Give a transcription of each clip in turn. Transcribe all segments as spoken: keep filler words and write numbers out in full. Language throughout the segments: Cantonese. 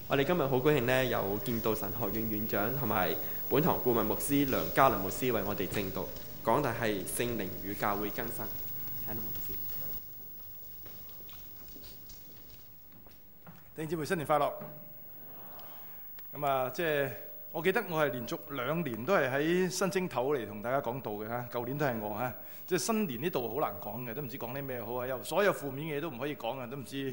我哋今日好高興呢，有建道神學院院長同埋本堂顧問牧師梁家麟牧師為我哋證道，講題係聖靈與教會更新。請到牧師。 弟兄姊妹新年快樂！咁啊，即係我記得我係連續兩年都係喺新正頭嚟同大家講道嘅嚇，舊年都係我嚇。即係新年呢度好難講嘅，都唔知講啲咩好啊！有所有負面嘅嘢都唔可以講啊，都唔知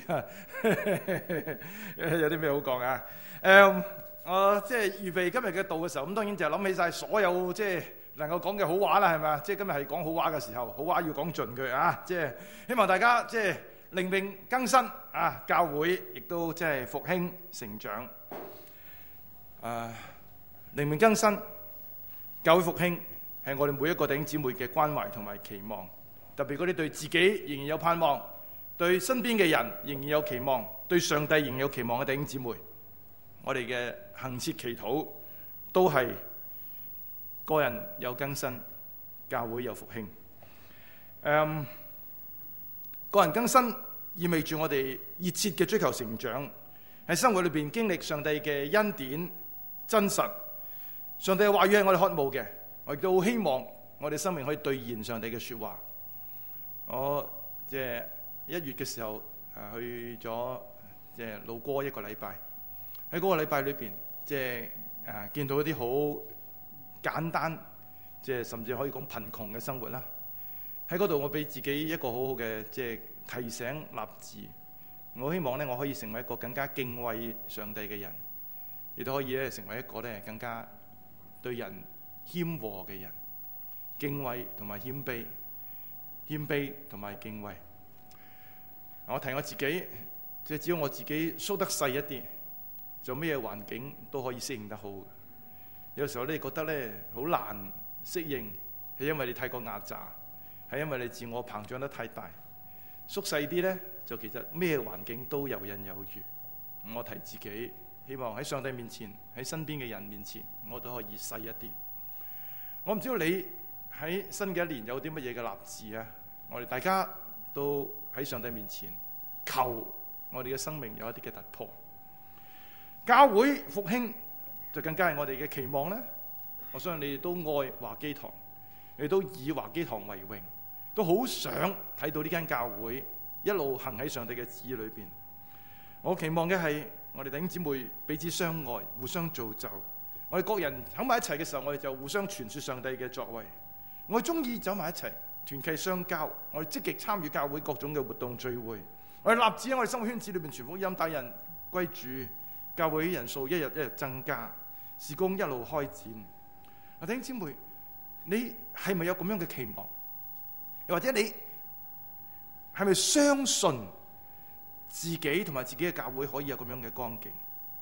有啲咩好講啊！誒，我即係預備今日嘅道嘅時候，咁當然就係諗起晒所有即係能夠講嘅好話啦，係咪啊？即係今日係講好話嘅時候，好話要講盡佢啊！即係希望大家即係靈命更新啊，教會亦都即係復興成長。誒，靈命更新，教會復興。係我哋每一個弟兄姊妹嘅關懷同埋期望，特別嗰啲對自己仍然有盼望，對身邊嘅人仍然有期望，對上帝仍然有期望嘅弟兄姊妹，我哋嘅恆切祈禱都係個人有更新，教會有復興。誒，個人更新意味住我哋熱切嘅追求成長，喺生活裏邊經歷上帝嘅恩典真實，上帝嘅話語係我哋渴慕嘅。我亦都好希望我哋生命可以兌現上帝嘅說話。我即係一月嘅時候誒去咗即係路過一個禮拜，喺嗰個禮拜裏邊，即係誒見到一啲好簡單，即係甚至可以講貧窮嘅生活啦。喺嗰度我俾自己一個好好嘅即係提醒立志。我希望咧我可以成為一個更加敬畏上帝嘅人，亦都可以咧成為一個咧更加對人謙和嘅人，敬畏同埋謙卑，謙卑同埋敬畏。我提我自己，即係只要我自己縮得細一啲，做咩環境都可以適應得好。有時候你覺得咧好難適應，係因為你太過壓榨，係因為你自我膨脹得太大。縮細啲咧，就其實咩環境都游刃有餘。我提自己，希望喺上帝面前，喺身邊嘅人面前，我都可以細一啲。我唔知道你喺新嘅一年有啲乜嘢嘅立志啊？我哋大家都喺上帝面前求我哋嘅生命有一啲嘅突破。教會復興就更加係我哋嘅期望咧。我相信你哋都愛華基堂，你哋都以華基堂為榮，都好想睇到呢間教會一路行喺上帝嘅旨意裏邊。我期望嘅係我哋弟兄姊妹彼此相愛，互相造就。我哋各人喺埋一齊嘅時候，我哋就互相傳説上帝嘅作為。我哋中意走埋一齊，團契相交。我哋積極參與教會各種嘅活動聚會。我哋立志喺我哋生活圈子裏邊傳福音，帶人歸主。教會人數一日一日增加，事工一路開展。弟兄姊妹，你係咪有咁樣嘅期望？又或者你係咪相信自己同埋自己嘅教會可以有咁樣嘅光景？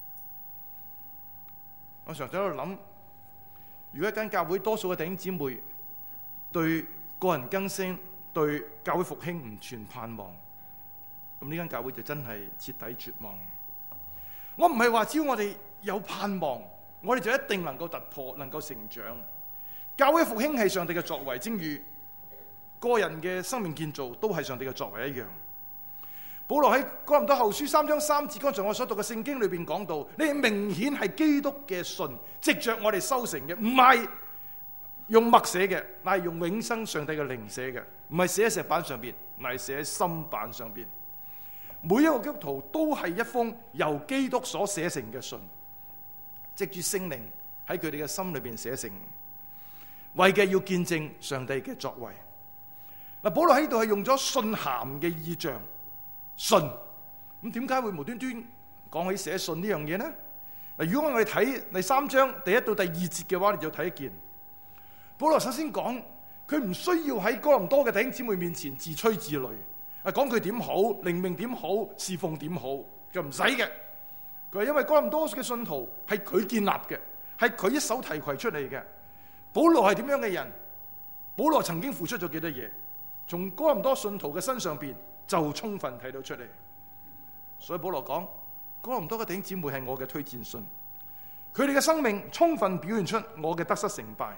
我常常喺度諗，如果一間教會多數嘅弟兄姊妹對個人更新、對教會復興唔存盼望，咁呢間教會就真係徹底絕望。我唔係話只要我哋有盼望，我哋就一定能夠突破、能夠成長。教會復興係上帝嘅作為，正如個人嘅生命建造都係上帝嘅作為一樣。保羅喺哥林多後書三章三節，剛才我所讀嘅聖經裏邊講到，呢明顯係基督嘅信，藉着我哋修成嘅，唔係用墨寫嘅，乃係用永生上帝嘅靈寫嘅，唔係寫喺石板上邊，乃係寫喺心板上邊。每一個基督徒都係一封由基督所寫成嘅信，藉住聖靈喺佢哋嘅心裏邊寫成，為嘅要見證上帝嘅作為。嗱，保羅喺度係用咗信函嘅意象。信，咁點解會無端端講起寫信呢樣嘢呢？嗱，如果我哋睇第三章第一到第二節嘅話，你就睇一件。保羅首先講，佢唔需要喺哥林多嘅弟兄姊妹面前自吹自擂，啊講佢點好，靈命點好，侍奉點好，就唔使嘅。佢係因為哥林多嘅信徒係佢建立嘅，係佢一手提攜出嚟嘅。保羅係點樣嘅人？保羅曾經付出咗幾多嘢？從哥林多信徒嘅身上邊就充分睇到出嚟，所以保羅講，哥林多嘅弟兄姊妹係我嘅推薦信，佢哋嘅生命充分表現出我嘅得失成敗。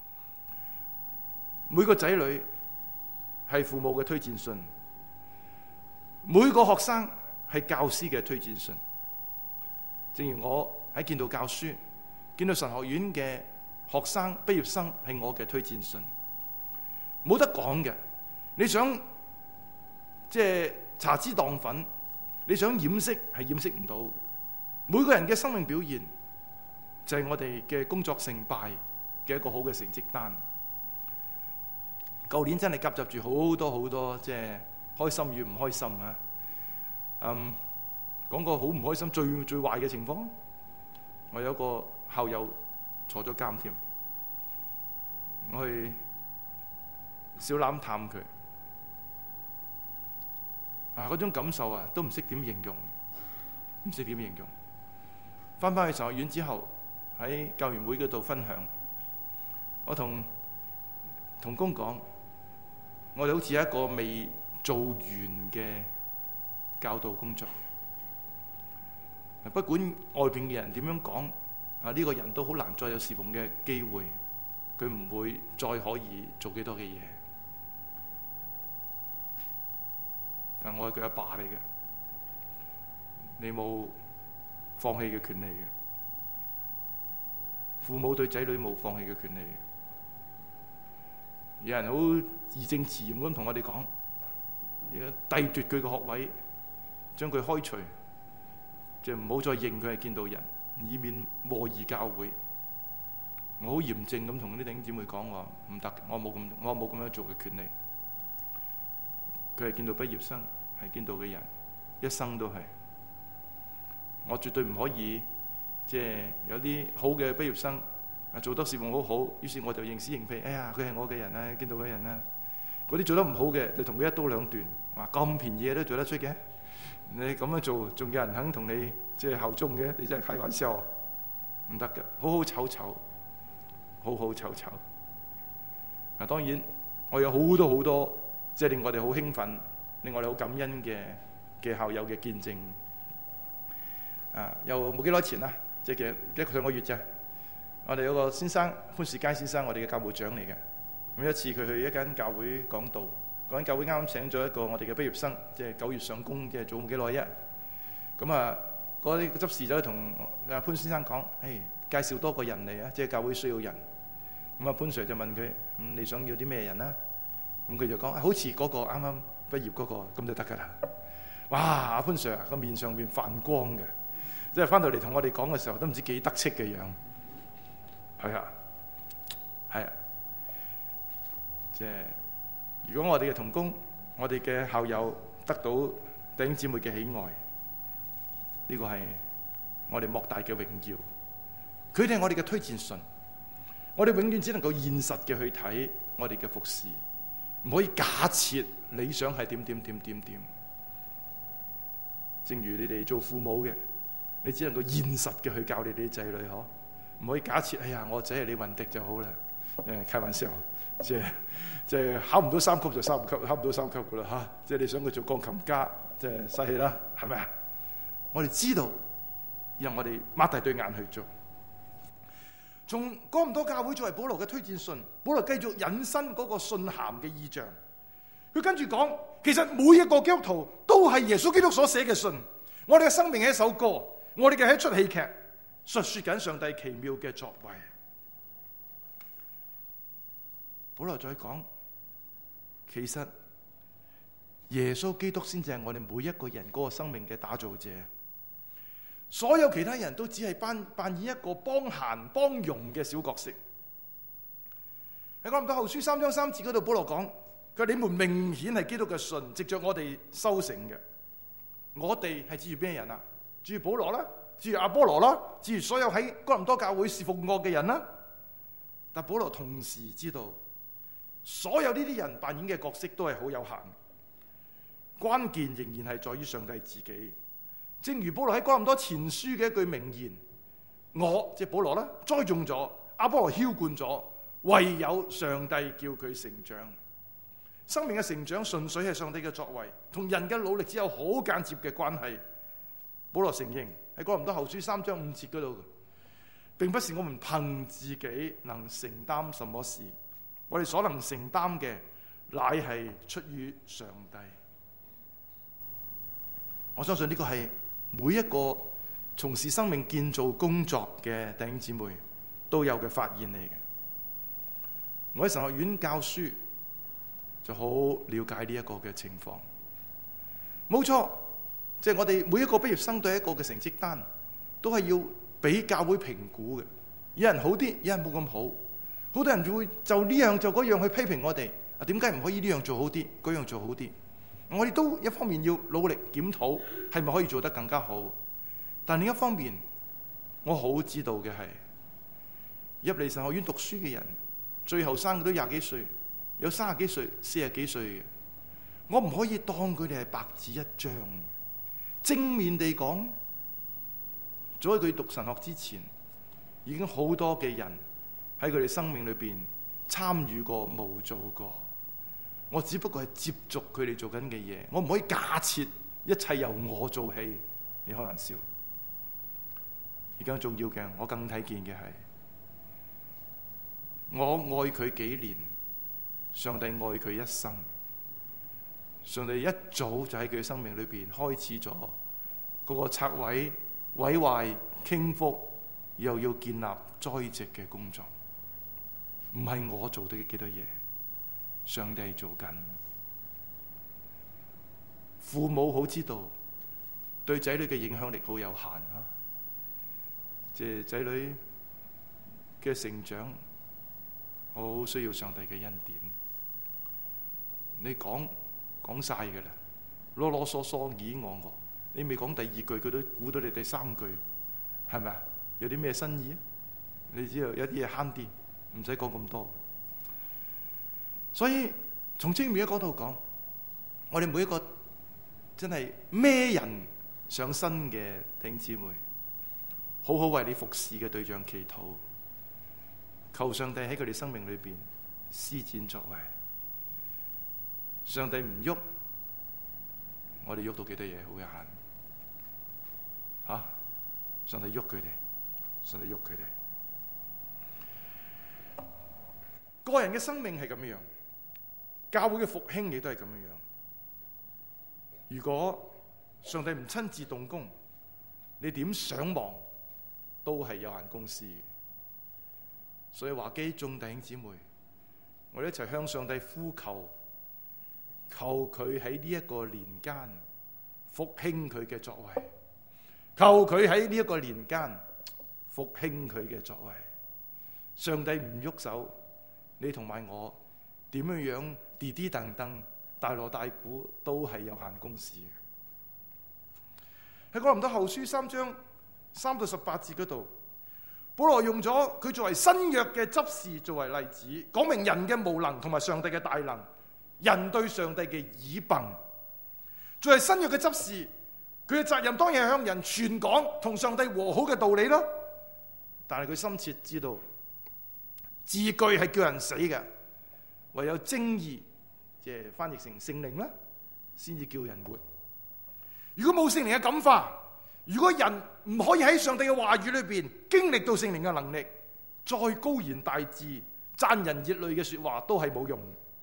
每個仔女係父母嘅推薦信，每個學生係教師嘅推薦信。 正如我喺建道教書，建道神學院嘅學生畢業生係我嘅推薦信，冇得講嘅。你想即係查脂當粉，你想掩飾係掩飾唔到。每個人嘅生命表現就係我哋嘅工作成敗嘅一個好嘅成績單。舊年真係夾雜住好多好多即係開心與唔開心啊！嗯，講個好唔開心、最最壞嘅情況，我有一個校友坐咗監添，我去小欖探佢，啊嗰種感受啊，都唔識點形容，唔識點形容。翻返去神學院之後，喺教員會嗰度分享，我同同工講，我哋好似一個未做完嘅教導工作，不管外邊嘅人點樣講，啊呢個人都好難再有侍奉嘅機會，佢唔會再可以做幾多嘅嘢。但我係佢阿爸嚟嘅，你冇放棄嘅權利嘅，父母對仔女冇放棄嘅權利嘅。有人好義正辭嚴咁同我哋講，而家褫奪佢嘅學位，將佢開除，就唔好再認佢係建道人，以免禍及教會。我好嚴正咁同啲弟兄姊妹講話，唔得，我冇咁，我冇咁樣做嘅權利。佢係建道畢業生，係建道嘅人，一生都係。我絕對唔可以，即係有啲好嘅畢業生，啊做得事務好好，於是我就認屎認屁。哎呀，佢係我嘅人啊，建道嘅人啊。嗰啲做得唔好嘅，就同佢一刀兩斷。話咁便宜都做得出嘅，你咁樣做，仲有人肯同你即係效忠嘅？你真係開玩笑，唔得㗎。好好丑醜，好好丑醜。嗱，當然我有好多好多，即係令我哋好興奮，令我哋好感恩嘅嘅校友嘅見證。啊，又冇幾耐前啦，即係其實一個上個月啫。我哋有個先生潘士佳先生，我哋嘅教務長嚟嘅。咁一次佢去一間教會講道，嗰間教會啱啱請咗一個我哋嘅畢業生，即係九月上工，即係做冇幾耐啫。咁啊，嗰啲執事就同阿潘先生講：，誒，介紹多個人嚟啊，即係教會需要人。咁啊，潘 Sir 就問佢：，咁、嗯、你想要啲咩人啊？咁佢就講：，好似嗰個啱啱畢業嗰個咁就得㗎啦。哇！阿潘 Sir 個面上面泛光嘅。即係翻到嚟同我哋講嘅時候，都唔知幾得戚嘅樣。係啊，係啊。即係如果我哋嘅同工、我哋嘅校友得到弟兄姊妹嘅喜愛，呢個係我哋莫大嘅榮耀。佢哋係我哋嘅推薦信，我哋永遠只能夠現實嘅去睇我哋嘅服侍，唔可以假設理想係點點點點點。正如你哋做父母嘅。你只能夠現實嘅去教你哋啲仔女，嗬，唔可以假設，哎呀，我仔係李雲迪就好啦。誒，開玩笑，即係即係考唔到三級就三級，考唔到三級噶啦嚇。即係你想佢做鋼琴家，即係嘥氣啦，係咪啊？我哋知道，讓我哋擘大對眼去做。從哥林多教會作為保羅嘅推薦信，保羅繼續引申嗰個信函嘅意象。佢跟住講，其實每一個基督徒都係耶穌基督所寫嘅信。我哋嘅生命係一首歌。我哋嘅係一出戲劇，述說緊上帝奇妙嘅作為。保羅再講，其實耶穌基督先至係我哋每一個人嗰個生命嘅打造者，所有其他人都只係扮扮演一個幫閒幫傭嘅小角色。喺哥林多後書三章三節嗰度，保羅講：佢話你們明顯係基督嘅信，藉着我哋修成嘅。我哋係指住邊人啊？至於保羅啦，至於阿波羅啦，至於所有喺哥林多教會侍奉過嘅人啦。但保羅同時知道，所有呢啲人扮演嘅角色都係好有限，關鍵仍然係在於上帝自己。正如保羅喺哥林多前書嘅一句名言：我即係保羅啦，栽種咗，阿波羅澆灌咗，唯有上帝叫佢成長。生命嘅成長純粹係上帝嘅作為，同人嘅努力只有好間接嘅關係。保羅承認喺哥林多後書三章五節嗰度，並不是我們憑自己能承擔什麼事，我哋所能承擔嘅乃係出於上帝。我相信呢個係每一個從事生命建造工作嘅弟兄姊妹都有嘅發現嚟嘅。我喺神學院教書，就好了解呢一個嘅情況。冇錯，即係我哋每一個畢業生對一個嘅成績單，都係要俾教會評估嘅。有人好啲，有人冇咁好。好多人就會就呢樣就嗰樣去批評我哋。啊，點解唔可以呢樣做好啲，嗰樣做好啲？我哋都一方面要努力檢討，係咪可以做得更加好？但另一方面，我好知道嘅係，入嚟神學院讀書嘅人，最後生嘅都廿幾歲，有三十幾歲、四十幾歲嘅。我唔可以當佢哋係白紙一張。正面地講，早喺佢讀神學之前，已經好多嘅人喺佢哋生命裏邊參與過、無做過。我只不過係接觸佢哋做緊嘅嘢，我唔可以假設一切由我做起。你開玩笑。而更重要嘅，我更睇見嘅係，我愛佢幾年，上帝愛佢一生。上帝一早就喺佢嘅生命裏邊開始咗嗰個拆毀、毀壞、傾覆，又要建立栽植嘅工作。唔係我做到幾多嘢，上帝做緊。父母好知道對仔女嘅影響力好有限啊！即係仔女嘅成長，好需要上帝嘅恩典。你講講晒㗎啦，囉囉嗦嗦、咦我我，你未講第二句，佢都估到你第三句，係咪啊？有啲咩新意啊？你知道有啲嘢慳啲，唔使講咁多。所以從正面嘅角度講，我哋每一個真係孭人上身嘅弟兄姊妹，好好為你服侍嘅對象祈禱，求上帝喺佢哋生命裏邊施展作為。上帝唔喐，我哋喐到幾多嘢好有限。吓、啊，上帝喐佢哋，上帝喐佢哋。個人嘅生命係咁樣，教會嘅復興亦都係咁樣。如果上帝唔親自動工，你點想望都係有限公司。所以華基眾弟兄姊妹，我哋一齊向上帝呼求。求佢喺呢一個年間復興佢嘅作為，求佢喺呢一個年間復興佢嘅作為。上帝唔喐手，你同埋我點樣樣滴滴噔噔大鑼大鼓都係有限公司嘅。喺哥林多後書三章三到十八節嗰度，保羅用咗佢作為新約嘅執事作為例子，講明人嘅無能同埋上帝嘅大能。人對上帝嘅倚憑，作為新約嘅執事，佢嘅責任當然係向人傳講同上帝和好嘅道理咯。但係佢深切知道，字句係叫人死嘅，唯有正義，即係翻譯成聖靈啦，先至叫人活。如果冇聖靈嘅感化，如果人唔可以喺上帝嘅話語裏邊經歷到聖靈嘅能力，再高言大志、賺人熱淚嘅說話都係冇用。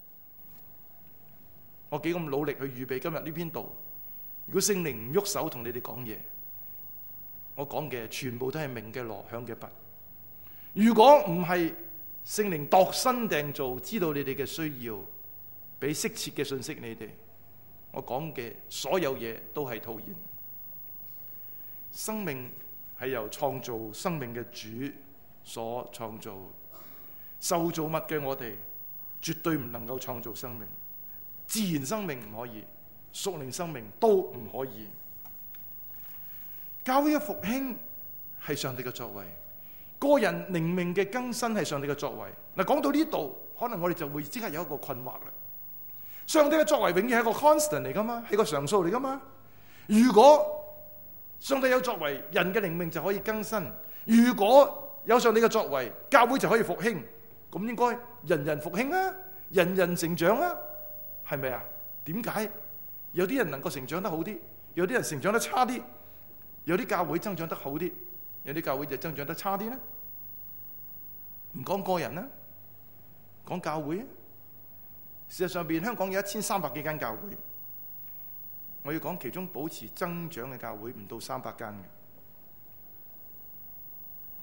我幾咁努力去預備今日呢篇道，如果聖靈唔喐手同你哋講嘢，我講嘅全部都係鳴嘅鑼響嘅鈸。如果唔係聖靈度身訂造，知道你哋嘅需要，俾適切嘅信息你哋，我講嘅所有嘢都係徒然。生命係由創造生命嘅主所創造，受造物嘅我哋絕對唔能夠創造生命。自然生命唔可以，屬靈生命都唔可以。教會嘅復興係上帝嘅作為，個人靈命嘅更新係上帝嘅作為。嗱，講到呢度，可能我哋就會即刻有一個困惑啦。上帝嘅作為永遠係一個 constant 嚟噶嘛，係個常數嚟噶嘛。如果上帝有作為，人嘅靈命就可以更新；如果有上帝嘅作為，教會就可以復興。咁應該人人復興啊，人人成長啊。係咪啊？點解有啲人能夠成長得好啲，有啲人成長得差啲，有啲教會增長得好啲，有啲教會就增長得差啲呢？唔講個人啦，講教會啊。事實上邊香港有一千三百幾間教會，我要講其中保持增長嘅教會唔到三百間嘅。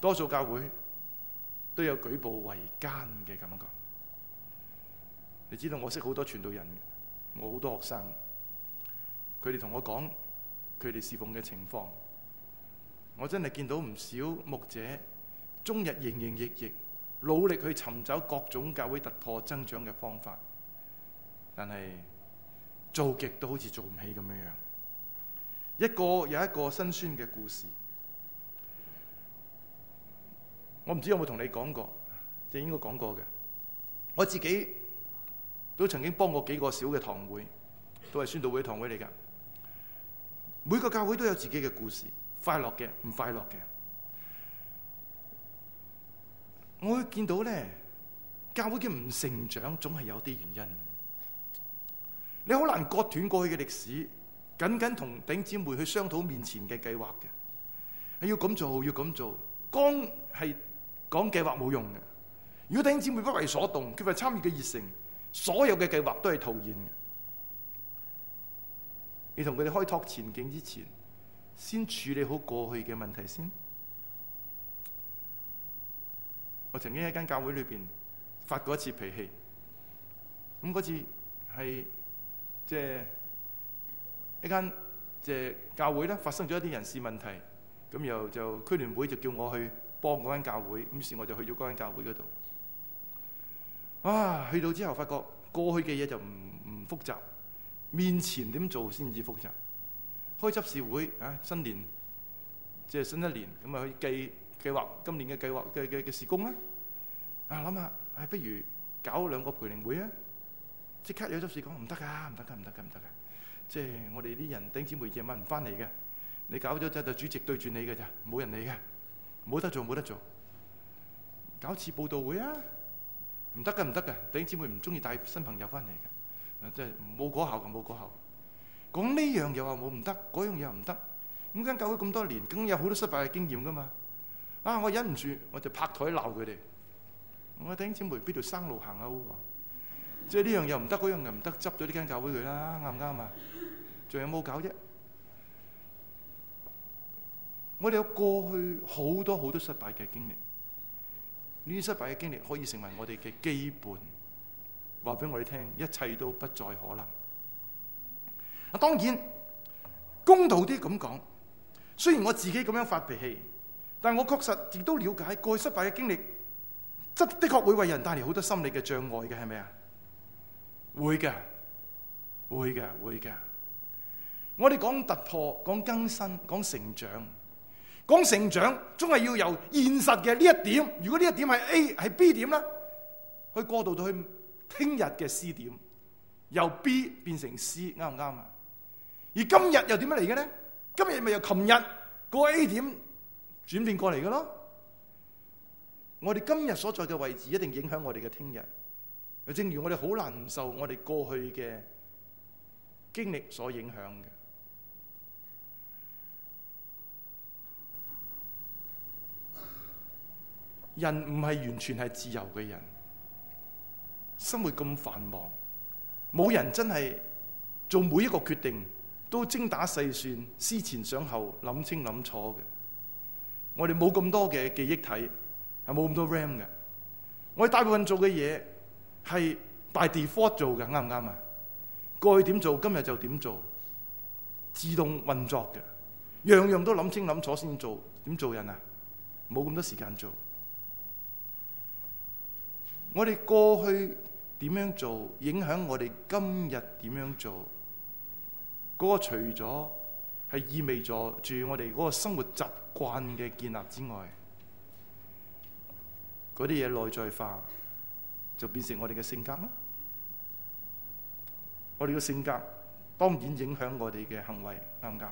多數教會都有舉步維艱嘅感覺。你知道我識好多傳道人，我好多學生，佢哋同我講佢哋侍奉嘅情況，我真係見到唔少牧者終日營營役役，努力去尋找各種教會突破增長嘅方法，但係做極都好似做唔起咁樣樣。一個有一個辛酸嘅故事，我唔知有冇同你講過，即係應該講過嘅。我自己都曾經幫過幾個小嘅堂會，都係宣道會堂會嚟㗎。每個教會都有自己嘅故事，快樂嘅，唔快樂嘅。我會見到咧，教會嘅唔成長總係有啲原因。你好難割斷過去嘅歷史，僅僅同弟兄姊妹去商討面前嘅計劃嘅，係要咁做，要咁做。光係講計劃冇用嘅。如果弟兄姊妹不為所動，缺乏參與嘅熱誠，所有嘅計劃都係徒然嘅。你同佢哋開拓前景之前，先處理好過去嘅問題先。我曾經喺間教會裏邊發過一次脾氣，咁嗰次係即係一間即係教會咧，發生咗一啲人事問題，咁又就區聯會就叫我去幫嗰間教會，咁於是我就去咗嗰間教會嗰度。啊，去到之後發覺過去嘅嘢就唔唔複雜，面前點做先至複雜。開執事會啊，新年即係新一年，咁啊去計計劃今年嘅計劃嘅嘅嘅事工啦。啊諗下，唉，不如搞兩個培靈會啊！即刻有執事講唔得噶，唔得噶，唔得噶，唔得噶。即係我哋啲人頂姊妹夜晚唔翻嚟嘅，你搞咗就主席對住你嘅咋，冇人嚟嘅，冇得做冇得做。搞次報道會啊！唔得噶，唔得噶，頂姊妹唔中意帶新朋友翻嚟嘅，即係冇果效嘅，冇果效。講呢樣又話冇唔得，嗰樣又唔得。咁間教會咁多年，梗有好多失敗嘅經驗噶嘛。啊，我忍唔住，我就拍台鬧佢哋。我話弟兄姊妹，邊條生路行啊？即係呢樣又唔得，嗰樣又唔得，執咗呢間教會佢啦，啱唔啱啊？仲有冇搞啫？我哋有過去好多好多失敗嘅經歷，呢啲失敗嘅經歷可以成為我哋嘅基本，話俾我哋聽，一切都不再可能。啊，當然公道啲咁講，雖然我自己咁樣發脾氣，但我確實亦都了解過去失敗嘅經歷，則的確會為人帶嚟好多心理嘅障礙嘅，係咪啊？會嘅，會嘅，會嘅。我哋講突破，講更新，講成長，講成長，總係要由現實嘅呢一點。如果呢一點係 A 係 B 點咧，去過渡到去聽日嘅 C 點，由 B 變成 C，啱唔啱啊？而今日又點樣嚟嘅咧？今日咪由琴日個 A 點轉變過嚟嘅咯。我哋今日所在嘅位置一定影響我哋嘅聽日。正如我哋好難唔受我哋過去嘅經歷所影響嘅。人唔係完全係自由嘅人，生活咁繁忙，冇人真係做每一個決定都精打細算、思前想後、諗清諗楚嘅。我哋冇咁多嘅記憶體，係冇咁多 RAM 嘅。我哋大部分做嘅嘢係 by default 做嘅，啱唔啱啊？過去點做，今日就點做，自動運作嘅，樣樣都諗清諗楚先做。點做人啊？冇咁多時間做。我哋過去點樣做，影響我哋今日點樣做。嗰個除咗係意味著住我哋嗰個生活習慣嘅建立之外，嗰啲嘢內在化就變成我哋嘅性格啦。我哋嘅性格當然影響我哋嘅行為，啱唔啱？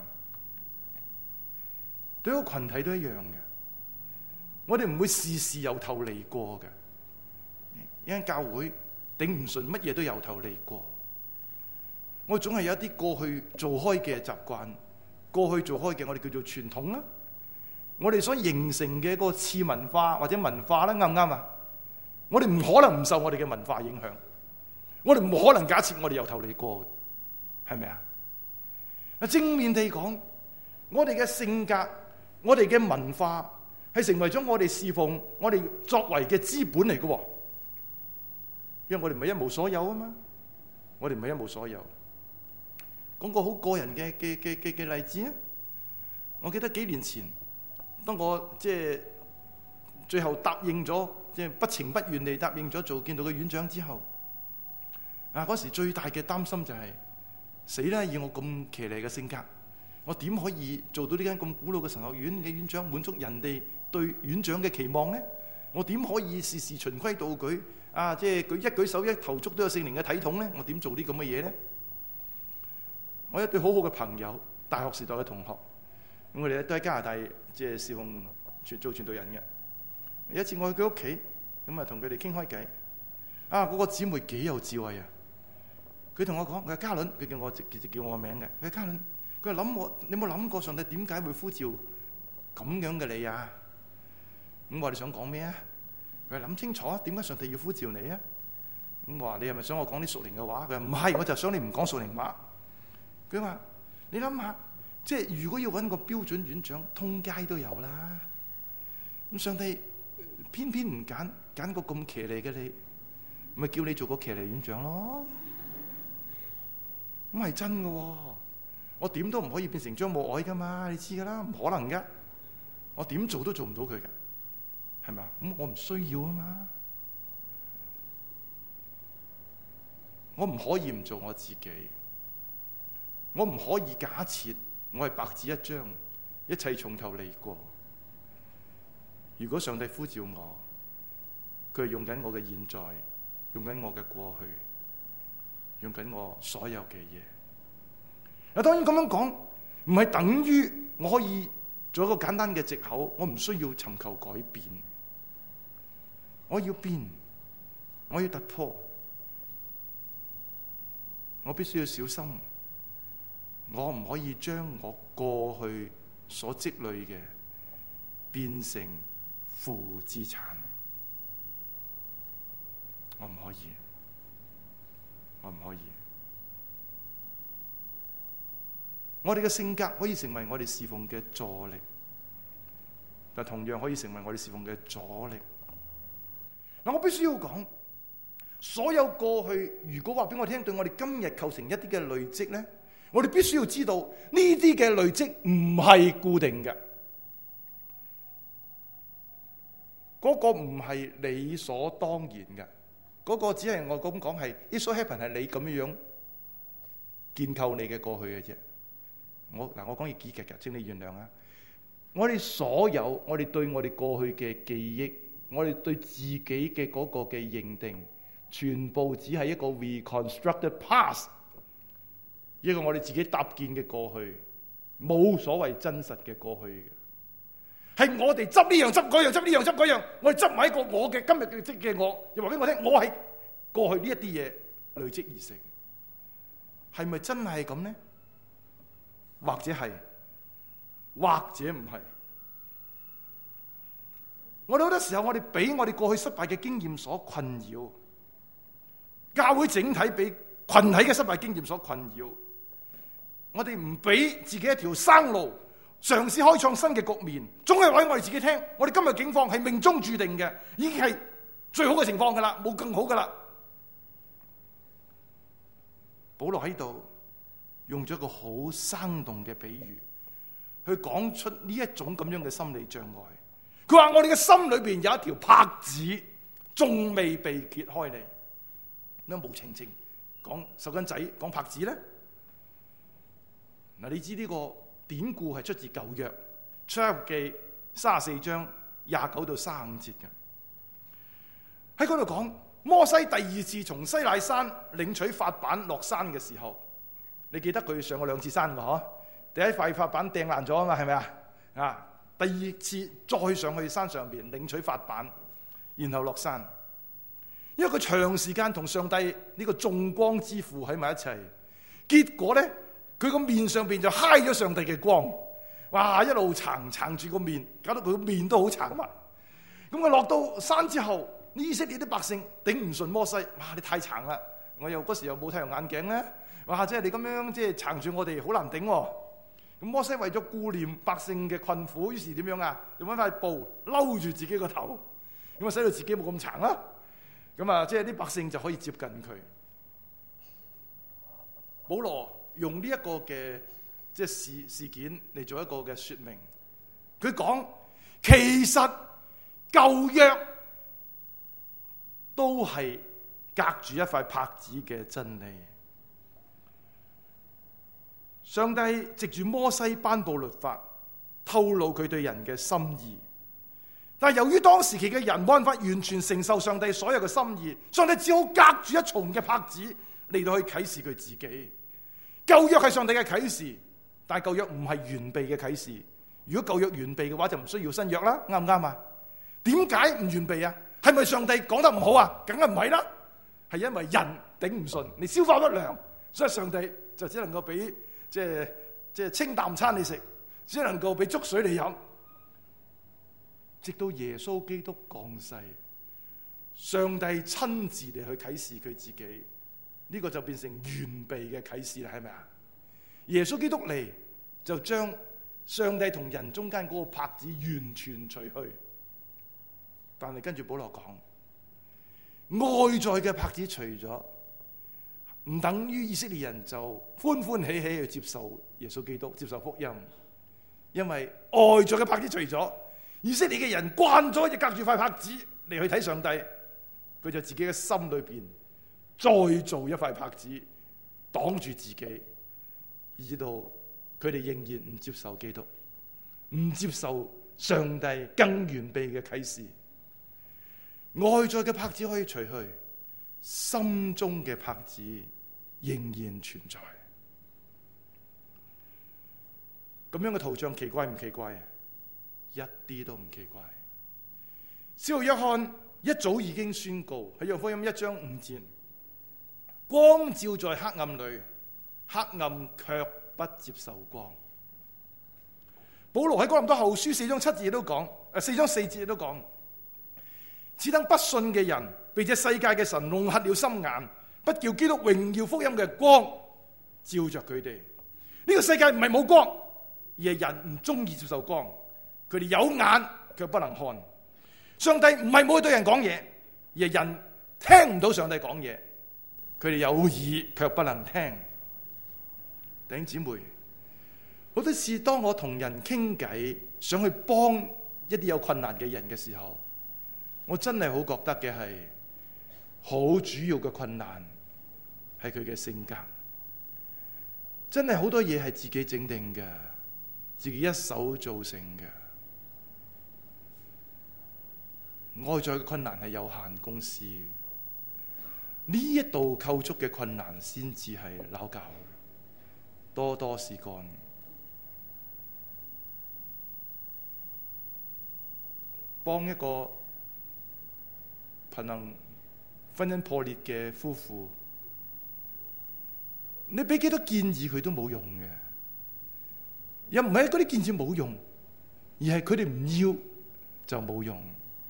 對一個群體都一樣嘅。我哋唔會事事由頭嚟過嘅。一間教會頂唔順，乜嘢都由頭嚟過。我總係有一啲過去做開嘅習慣，過去做開嘅我哋叫做傳統啦。我哋所形成嘅嗰個次文化或者文化啦，啱唔啱啊？我哋唔可能唔受我哋嘅文化影響，我哋唔可能假設我哋由頭嚟過嘅，係咪啊？正面地講，我哋嘅性格、我哋嘅文化係成為咗我哋侍奉、我哋作為嘅資本嚟嘅。因為我哋唔係一無所有啊嘛，我哋唔係一無所有。講個好個人嘅嘅嘅嘅嘅例子啊！我記得幾年前，當我即係最後答應咗，即係不情不願地答應咗做建道嘅院長之後，啊嗰時最大嘅擔心就係死啦！以我咁騎呢嘅性格，我點可以做到呢間咁古老嘅神學院嘅院長，滿足人哋對院長嘅期望呢？我點可以事事循規蹈矩啊？即係舉一舉手一投足都有聖靈嘅體統呢？我點做啲咁嘅嘢呢？我有一對好好嘅朋友，大學時代嘅同學，咁我哋都喺加拿大即係侍奉傳做傳道人嘅。有一次我去佢屋企，咁啊同佢哋傾開偈。啊，嗰個姊妹幾有智慧啊！佢同我講，佢話嘉倫，佢叫我直接叫我個名嘅。佢話嘉倫，佢話諗我，你有冇諗過上帝點解會呼召咁樣嘅你啊？咁我哋想講咩啊？佢話諗清楚啊，點解上帝要呼召你啊？咁我話你係咪想我講啲屬靈嘅話？佢話唔係，我就想你唔講屬靈話。佢話你諗下，即係如果要揾個標準院長，通街都有啦。咁上帝偏偏唔揀，揀個咁騎呢嘅你，咪叫你做個騎呢院長咯。咁係真嘅，我點都唔可以變成張冇愛噶嘛，你知噶啦，唔可能噶，我點做都做唔到佢嘅，係咪啊？咁我唔需要啊嘛，我唔可以唔做我自己，我唔可以假設我係白紙一張，一切從頭嚟過。如果上帝呼召我，佢係用緊我嘅現在，用緊我嘅過去，用緊我所有嘅嘢。啊，當然咁樣講，唔係等於我可以做一個簡單嘅藉口，我唔需要尋求改變。我要變，我要突破，我必須要小心，我唔可以將我過去所積累嘅變成負資產，我唔可以，我唔可以。我哋嘅性格可以成為我哋侍奉嘅助力，但同樣可以成為我哋侍奉嘅阻力。嗱，我必須要講，所有過去如果話俾我聽，對我哋今日構成一啲嘅累積咧，我哋必須要知道呢啲嘅累積唔係固定嘅，嗰個唔係理所當然嘅，嗰個只係我咁講係 it so happen 係你咁樣樣建構你嘅過去嘅啫。我嗱，我講要幾極嘅，請你原諒啊！我哋所有，我哋對我哋過去嘅記憶，我哋對自己嘅嗰個嘅認定，全部只係一個 reconstructed past， 一個我哋自己搭建嘅過去，冇所謂真實嘅過去嘅，係我哋執呢樣執嗰樣，執呢樣執嗰樣，我哋執埋一個我嘅今日嘅即嘅我，又話俾我聽，我係過去呢一啲嘢累積而成，係咪真係咁呢？或者係，或者唔係。我哋好多時候，我哋俾我哋過去失敗嘅經驗所困擾，教會整體俾群體嘅失敗經驗所困擾。我哋唔俾自己一條生路，嘗試開創新嘅局面，總係話我哋自己聽。我哋今日境況係命中注定嘅，已經係最好嘅情況噶啦，冇更好噶啦。保羅喺度用咗一個好生動嘅比喻，去講出呢一種咁樣嘅心理障礙。佢話我哋嘅心裏邊有一條帕子，仲未被揭開嚟。咩無情情講手巾仔講帕子咧？嗱，你知呢個典故係出自舊約出埃及記三十四章廿九到三十五節嘅。喺嗰度講摩西第二次從西奈山領取法版落山嘅時候。你記得佢上過兩次山㗎嗬？第一塊法版掟爛咗啊嘛，係咪啊？啊，第二次再上去山上邊領取法版，然後落山。因為佢長時間同上帝呢個眾光之父喺埋一齊，結果咧佢個面上邊就揩咗上帝嘅光，哇！一路撐撐住個面，搞到佢個面都好撐埋。咁佢落到山之後，呢以色列啲百姓頂唔順摩西，哇！你太撐啦！我又嗰時又冇太陽眼鏡咧。哇！即係你咁樣即係撐住我哋，好難頂喎。 咁摩西為咗顧念百姓嘅困苦，於是點樣啊？用揾塊布摟住自己個頭，咁啊使到自己冇咁殘啦。咁啊，即係啲百姓就可以接近佢。保羅用呢一個嘅即係事事件嚟做一個嘅說明。佢講其實舊約都係隔住一塊帕子嘅真理。上帝藉住摩西頒布律法，透露佢對人嘅心意。但係由於當時期嘅人冇辦法完全承受上帝所有嘅心意，上帝只好隔住一重嘅帕子嚟到去啟示佢自己。舊約係上帝嘅啟示，但係舊約唔係完備嘅啟示。如果舊約完備嘅話，就唔需要新約啦，啱唔啱啊？點解唔完備啊？係咪上帝講得唔好啊？梗係唔係啦，係因為人頂唔順，你消化不良，所以上帝就只能夠俾。即係即係清淡餐你食，只能夠俾粥水你飲，直到耶穌基督降世，上帝親自嚟去啟示佢自己，呢、這個就變成完備嘅啟示啦，係咪啊？耶穌基督嚟就將上帝同人中間嗰個帕子完全除去，但係跟住保羅講，外在嘅帕子除咗。唔等於以色列人就歡歡喜喜去接受耶穌基督，接受福音，因為外在嘅帕子除咗，以色列嘅人慣咗就隔住塊帕子嚟去睇上帝，佢就自己嘅心裏邊再做一塊帕子擋住自己，以至到佢哋仍然唔接受基督，唔接受上帝更完備嘅啟示。外在嘅帕子可以除去，心中嘅帕子仍然存在。咁樣嘅圖像奇怪唔奇怪啊？一啲都唔奇怪。使徒約翰一早已經宣告喺約翰福音一章五節，光照在黑暗裏，黑暗卻不接受光。保羅喺哥林多後書四章七節亦都講，誒四章四節亦都講，此等不信嘅人被這世界嘅神弄瞎了心眼，不叫基督榮耀福音嘅光照着佢哋。呢個世界唔係冇光，而係人唔中意接受光。佢哋有眼卻不能看。上帝唔係冇去對人講嘢，而係人聽唔到上帝講嘢。佢哋有耳卻不能聽。弟兄姊妹，好多次當我同人傾偈，想去幫一啲有困難嘅人嘅時候，我真係好覺得嘅係好主要嘅困難係佢嘅性格。真係好多嘢係自己整定嘅，自己一手造成嘅。外在嘅困難係有限公司，呢一度構築嘅困難先至係拗教，多多事幹。幫一個瀕臨婚姻破裂嘅夫婦，你俾幾多建議佢都冇用嘅，又唔係嗰啲建議冇用，而係佢哋唔要就冇用。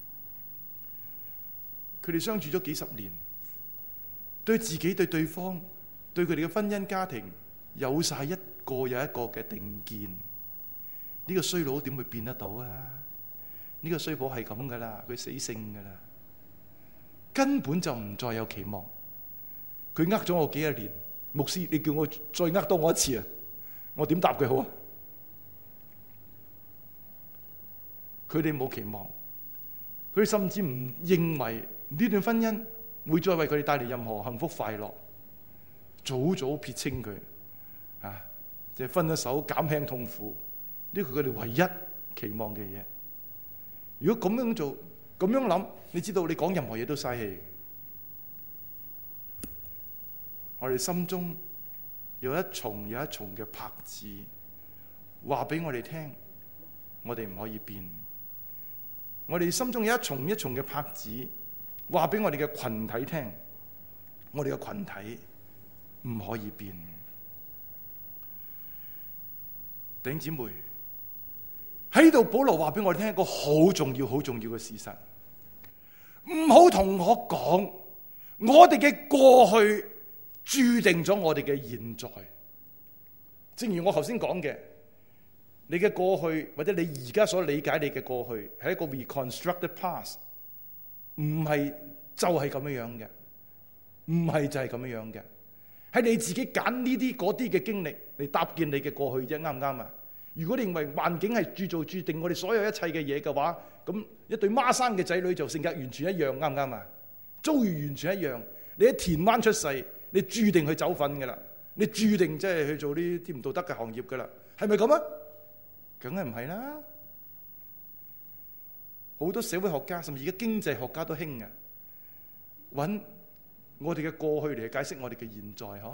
佢哋相處咗幾十年，對自己、對對方、對佢哋嘅婚姻家庭有晒一個又一個嘅定見。呢個衰佬點會變得到啊？呢個衰婆係咁噶啦，佢死性噶啦，根本就唔再有期望。佢呃咗我幾廿年，牧師，你叫我再呃多我一次啊，我點答佢好啊？佢哋冇期望，佢甚至唔認為呢段婚姻會再為佢哋帶嚟任何幸福快樂，早早撇清佢啊！即係分咗手，減輕痛苦，呢個佢哋唯一期望嘅嘢。如果咁樣做，咁樣諗，你知道你講任何嘢都嘥氣。我哋心中有一重有一重嘅帕子，話俾我哋聽，我哋唔可以變。我哋心中有一重一重嘅帕子，話俾我哋嘅群體聽，我哋嘅群體唔可以變。弟兄姊妹，喺度保羅話俾我哋聽一個好重要、好重要嘅事實，唔好同我講，我哋嘅過去注定咗我哋嘅現在。正如我頭先講嘅， 你嘅過去或者你而家所理解你嘅過去係一個 reconstructed past， 唔係就係咁樣樣嘅，唔係就係咁樣樣嘅，係你自己揀呢啲嗰啲嘅經歷嚟搭建你嘅過去啫，啱唔啱啊？如果你認為環境係鑄造注定我哋所有一切嘅嘢嘅話，咁一對孖生嘅仔女就性格完全一樣，啱唔啱啊？遭遇完全一樣。你喺田灣出世，你注定去走粉噶啦，你注定即係去做呢啲唔道德嘅行業噶啦，係咪咁啊？梗係唔係啦。好多社會學家甚至而家經濟學家都興嘅，揾我哋嘅過去嚟解釋我哋嘅現在，嗬。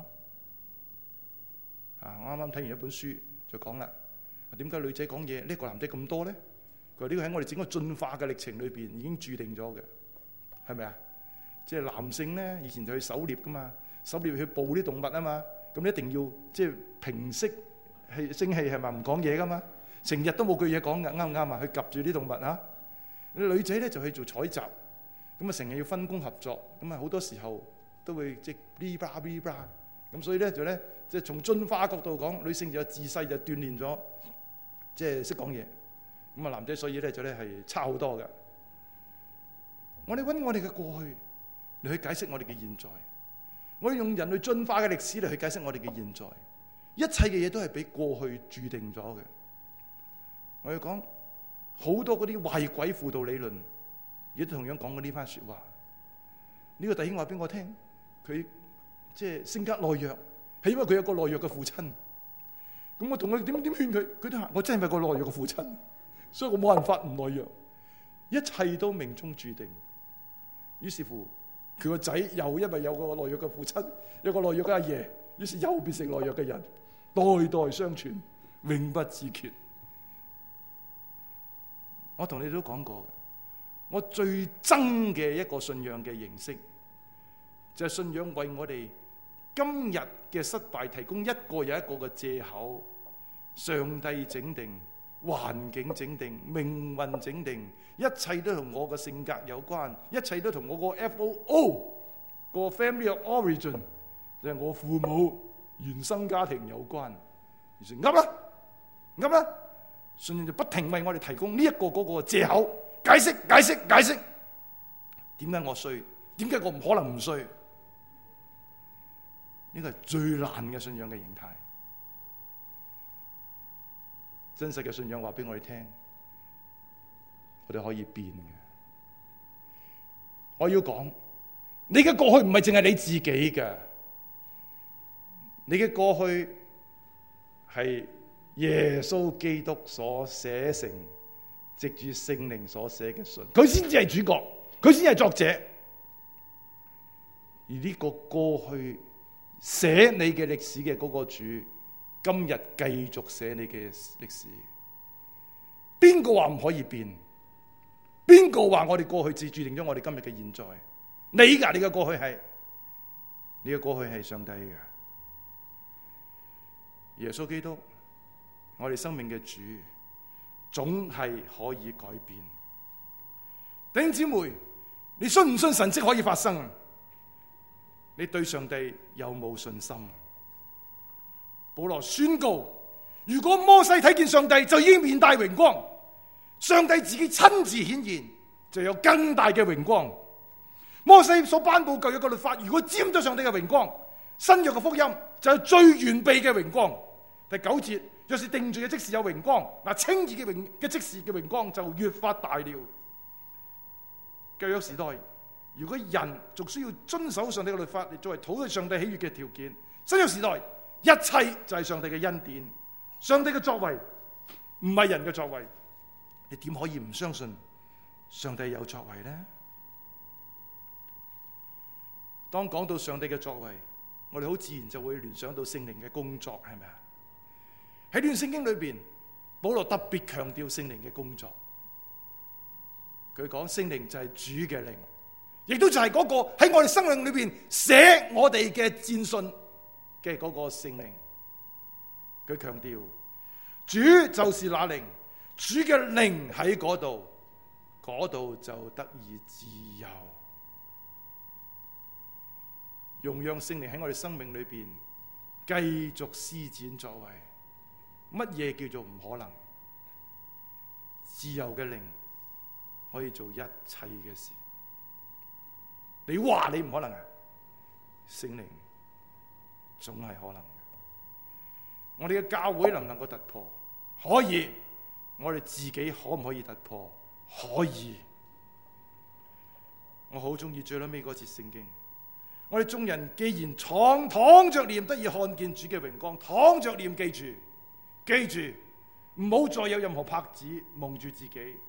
啊，我啱啱睇完一本書就講啦，點解女仔講嘢呢個男仔咁多咧？佢話呢個喺我哋整個進化嘅歷程裏邊已經注定咗嘅，係咪啊？即係男性咧，以前就去狩獵噶嘛，狩獵去捕啲動物啊嘛，咁你一定要即係平息氣聲氣係咪？唔講嘢噶嘛，成日都冇句嘢講噶，啱唔啱啊？去夾住啲動物啊！女仔咧就去做採集，咁啊成日要分工合作，咁啊好多時候都會即係 blah blah blah blah，咁所以咧就咧即係從進化角度講，女性就自細就鍛鍊咗即係識講嘢，咁啊男仔所以咧就咧係差好多嘅。我哋揾我哋嘅過去嚟去解釋我哋嘅現在，我哋用人類進化嘅歷史嚟去解釋我哋嘅現在，一切嘅嘢都係俾過去注定咗嘅。我要講好多嗰啲壞鬼輔導理論，亦都同樣講過呢番説話。呢個弟兄話俾我聽，佢即係性格懦弱，係因為佢有個懦弱嘅父親。咁我同佢點點勸佢，佢都話：我真係咪個懦弱嘅父親，所以我冇辦法唔懦弱，一切都命中注定。於是乎，佢個仔又因為有個懦弱嘅父親，有個懦弱嘅阿爺，於是又變成懦弱嘅人，代代相傳，永不自決。我同你都講過嘅，我最憎嘅一個信仰嘅形式，就係信仰為我哋今日嘅失敗提供一個又一個嘅藉口。上帝整定，環境整定，命運整定，一切都同我嘅性格有關，一切都同我個 F O O 個 family of origin， 就係我父母原生家庭有關。於是啱啦，啱啦，信仰就不停為我哋提供呢一個嗰個藉口，解釋解釋解釋，點解我衰？點解我唔可能唔衰？呢個係最爛嘅信仰嘅形態。真實嘅信仰話俾我哋聽，我哋可以變嘅。我要講，你嘅過去唔係淨係你自己嘅，你嘅過去係耶穌基督所寫成，藉住聖靈所寫嘅信，佢先至係主角，佢先係作者。而呢個過去寫你嘅歷史嘅嗰個主，今日繼續寫你嘅歷史。邊個話唔可以變？邊個話我哋過去只注定咗我哋今日嘅現在？你㗎，你嘅過去係，你嘅過去係上帝嘅。耶穌基督，我哋生命嘅主，總係可以改變。弟兄姊妹，你信唔信神蹟可以發生？你對上帝有冇信心？保羅宣告，如果摩西睇見上帝就已經面帶榮光，上帝自己親自顯現就有更大嘅榮光。摩西所頒布舊約嘅律法，如果沾咗上帝嘅榮光，新約嘅福音就係最完備嘅榮光。第九節，若是定罪嘅即時有榮光，嗱，稱義嘅榮嘅即時嘅榮光就越發大了。舊約時代，如果人仲需要遵守上帝嘅律法嚟作為討對上帝喜悅嘅條件，新約時代一切就係上帝嘅恩典，上帝嘅作為唔係人嘅作為，你點可以唔相信上帝有作為呢？當講到上帝嘅作為，我哋好自然就會聯想到聖靈嘅工作，係咪啊？喺呢段聖經裏邊，保羅特別強調聖靈嘅工作。佢講聖靈就係主嘅靈，亦都就係嗰個喺我哋生命裏邊寫我哋嘅戰信嘅嗰個聖靈。佢強調主就是那靈，主嘅靈喺嗰度，嗰度就得以自由。容讓聖靈喺我哋生命裏邊繼續施展作為。乜嘢叫做唔可能？ 自由嘅靈可以做一切嘅事。你話你唔可能啊？聖靈總係可能。我哋嘅教會能唔能夠突破？可以。我哋自己可唔可以突破？可以。我好中意最尾嗰節聖經。我哋眾人既然敞躺着臉得以看見主嘅榮光，躺着臉，記住，記住，唔好再有任何拍子蒙住自己，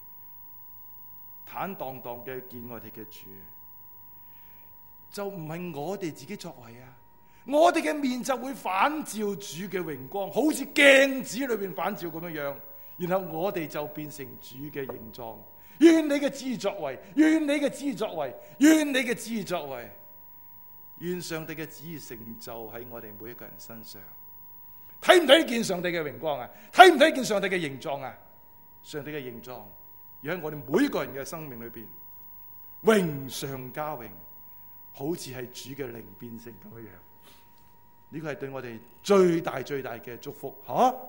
坦蕩蕩嘅見我哋嘅主，就唔係我哋自己作為啊！我哋嘅面就會反照主嘅榮光，好似鏡子裏邊反照咁樣樣，然後我哋就變成主嘅形狀。願你嘅旨意作為，願你嘅旨意作為，願你嘅旨意作為，願上帝嘅旨意成就喺我哋每一個人身上。睇唔睇見上帝嘅榮光啊？睇唔睇見上帝嘅形狀啊？上帝嘅形狀要喺我哋每個人嘅生命裏邊榮上加榮，好似係主嘅靈變成咁樣樣。呢個係對我哋最大最大嘅祝福吓、啊。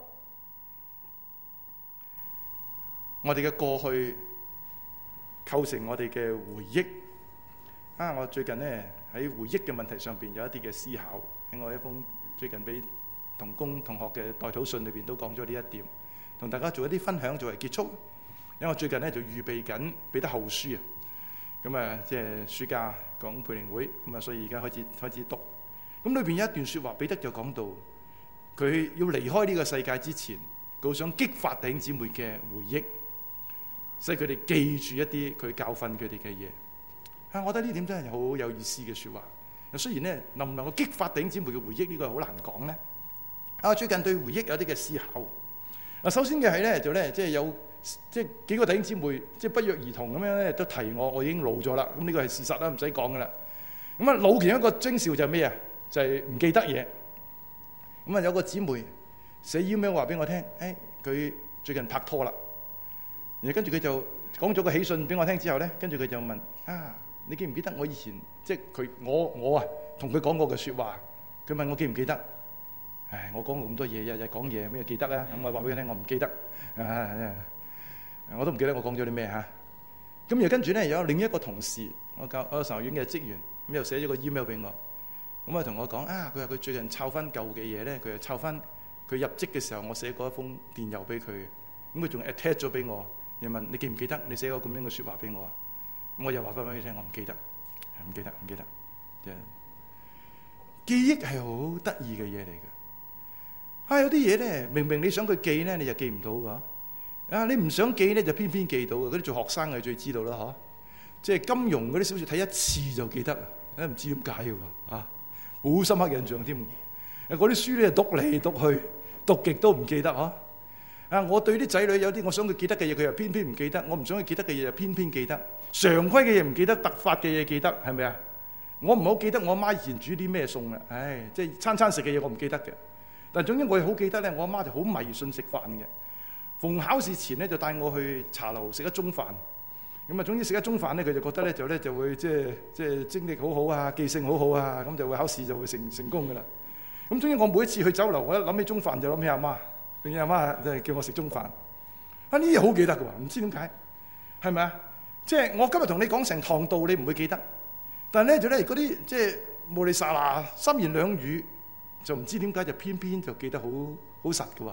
我哋嘅過去構成我哋嘅回憶啊！我最近呢喺回憶嘅問題上邊有一啲嘅思考，喺我一封最近俾同工同學嘅代禱信裏邊都講咗呢一點，同大家做一啲分享作為結束。因為我最近呢就預備緊彼得後書啊，咁啊即係暑假講培靈會，咁啊所以而家開始開始讀。咁裏邊有一段說話，彼得就講到佢要離開呢個世界之前，佢想激發弟兄姊妹嘅回憶，使佢哋記住一啲佢教訓佢哋嘅嘢。啊，我覺得呢點真係好有意思嘅說話。雖然咧能唔能夠激發弟兄姊妹嘅回憶呢、這個係好難講咧。啊，最近對回憶有啲嘅思考。啊，首先嘅係咧就咧即係有即係幾個弟兄姊妹即係不約而同咁樣咧都提我，我已經老咗啦。咁呢個係事實啦，唔使講噶啦。咁啊老其中一個徵兆就係咩啊？就係、是、唔記得嘢。咁啊有個姊妹寫 email 話俾我聽，誒、哎、佢最近拍拖啦。然後跟住佢就講咗個喜訊俾我聽之後咧，跟住佢就問啊，你記唔記得我以前即係佢我我啊同佢講過嘅説話？佢問我記唔記得？唉，我講過咁多嘢，日日講嘢，咩記得啊？咁我話俾佢聽，我唔記得。啊，我都唔記得我講咗啲咩嚇。咁又跟住咧有另一個同事，我教我神學院嘅職員，咁又寫咗個 email 俾我。咁啊同我講啊，佢話佢最近抄翻舊嘅嘢咧，佢又抄翻佢入職嘅時候我寫過一封電郵俾佢，咁佢仲 attach 咗俾我，又問你記唔記得你寫過咁樣嘅説話俾我啊？咁我又話翻俾佢聽，我唔記得，唔記得，唔記得。即係記憶係好得意嘅嘢嚟嘅。啊，有啲嘢咧，明明你想佢記咧，你就記唔到噶。啊，你唔想記咧，就偏偏記到嘅。嗰啲做學生嘅最知道啦，嗬。即係金庸嗰啲小説睇一次就記得，誒唔知點解嘅喎，啊，好深刻印象添。誒嗰啲書咧讀嚟讀去，讀極都唔記得，嗬。啊，我對啲仔女有啲我想佢記得嘅嘢，佢又偏偏唔記得；我唔想佢記得嘅嘢，又偏偏記得。常規嘅嘢唔記得，突發嘅嘢記得，係咪啊？我唔好記得我阿媽以前煮啲咩餸啦，唉，即係餐餐食嘅嘢我唔記得嘅。但總之我係好記得咧，我阿媽就好迷信食飯嘅。逢考試前咧就帶我去茶樓食一盅飯。咁啊，總之食一盅飯咧，佢就覺得咧就咧就會即係即係精力好好啊，記性好好啊，咁就會考試就會成成功噶啦。咁總之我每一次去酒樓，我一諗起盅飯就諗起阿媽，諗起阿媽就係叫我食盅飯。啊，呢啲好記得嘅喎，唔知點解，係咪啊？即係我今日同你講成堂道，你唔會記得。但係咧就咧嗰啲即係無厘沙啦三言兩語。就唔知點解就偏偏就記得好好實嘅喎。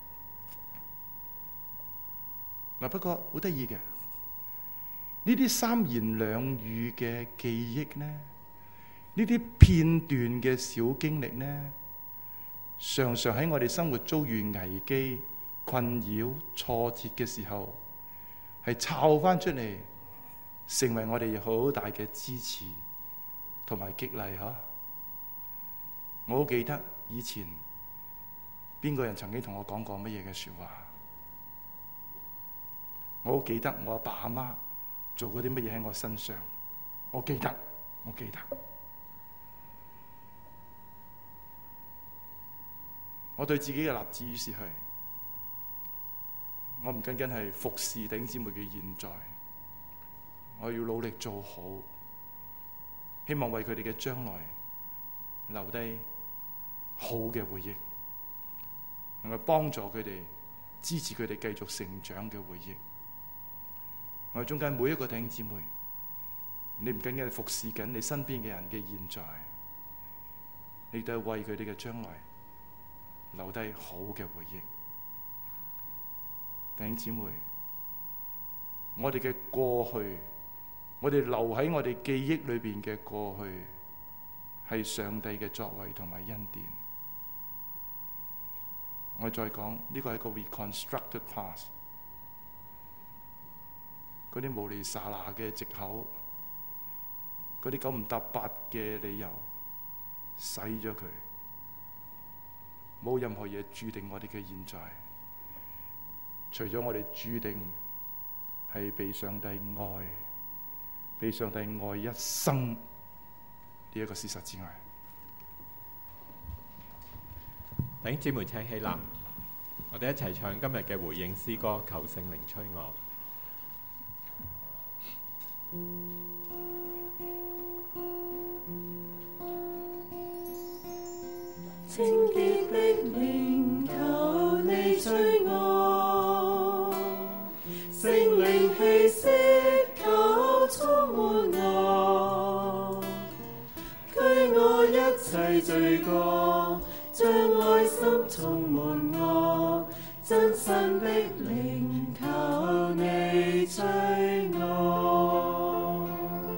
嗱，不過好得意嘅，呢啲三言兩語嘅記憶咧，呢啲片段嘅小經歷咧，常常喺我哋生活遭遇危機、困擾、挫折嘅時候，係抄翻出嚟，成為我哋好大嘅支持同埋激勵嚇。我好記得以前邊個人曾經同我講過乜嘢嘅説話，我好記得我阿爸阿媽做過啲乜嘢喺我身上，我記得，我記得。我對自己嘅立志於是係，我唔僅僅係服侍弟兄姊妹嘅現在，我要努力做好，希望為佢哋嘅將來留低好嘅回憶，能夠幫助佢哋支持佢哋繼續成長嘅回憶。我哋中間每一個弟兄姊妹，你唔僅僅係服侍緊你身邊嘅人嘅現在，你都係為佢哋嘅將來留低好嘅回憶。弟兄姊妹，我哋嘅過去，我哋留喺我哋記憶裏邊嘅過去，係上帝嘅作為同埋恩典。我再講，呢個係一個 reconstructed past。嗰啲無厘沙拿嘅藉口，嗰啲九唔搭八嘅理由，洗咗佢，冇任何嘢注定我哋嘅現在，除咗我哋注定係被上帝愛，被上帝愛一生呢一個事實之外。 弟兄姊妹請起立，我哋一齊唱今日嘅回應詩歌《求聖靈吹我》。 清潔的靈，求你吹我，聖靈氣息，求充滿我，驅我一切罪過，將愛心充滿我，真神的靈，求你吹我，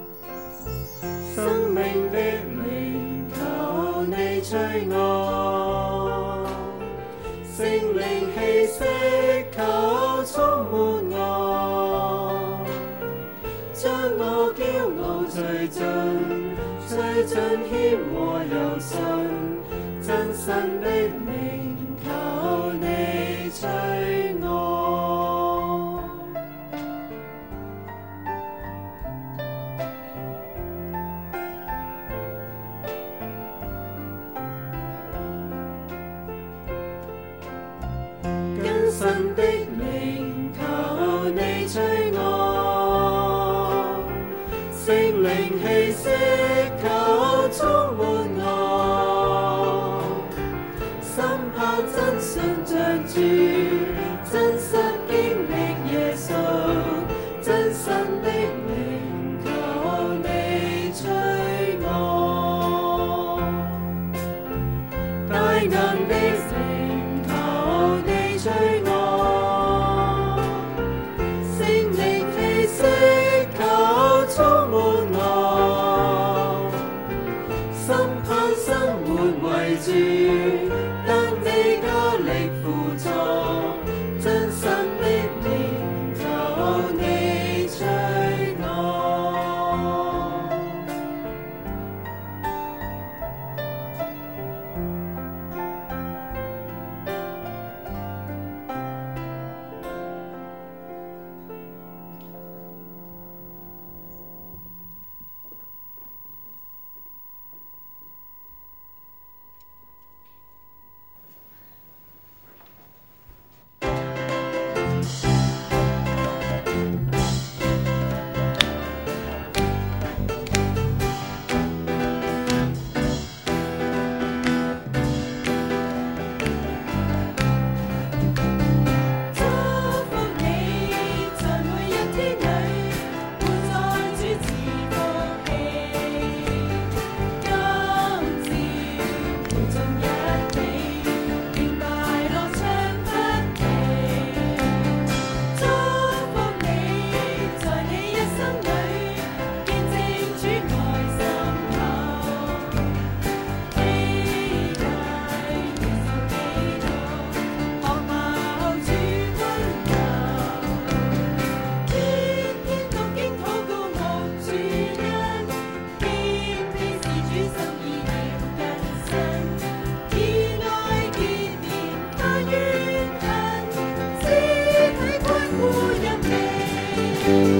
生命的靈，求你吹我，聖靈氣息，求充滿我，將我驕傲除盡，除盡謙和柔順，真神的靈，求你吹我，真神的靈，求你吹我，聖靈氣息，求充滿我，心盼真信着主，真實經歷耶穌，真神的靈，求你吹我，大能的靈，求你吹我，聖靈氣息，求充滿我，心盼生活為主，等你加力輔助，真神的靈，求你吹我。祝福你，在每一天裏，活在主賜福氣。今朝會眾一起，願大樂唱不停。祝福你，在你一生裏，見證主愛深厚。期待耶穌基督，學效主溫柔，天天讀經禱告望主恩，謙卑是主心意要更新，以愛結連他怨恨，肢體關顧入微。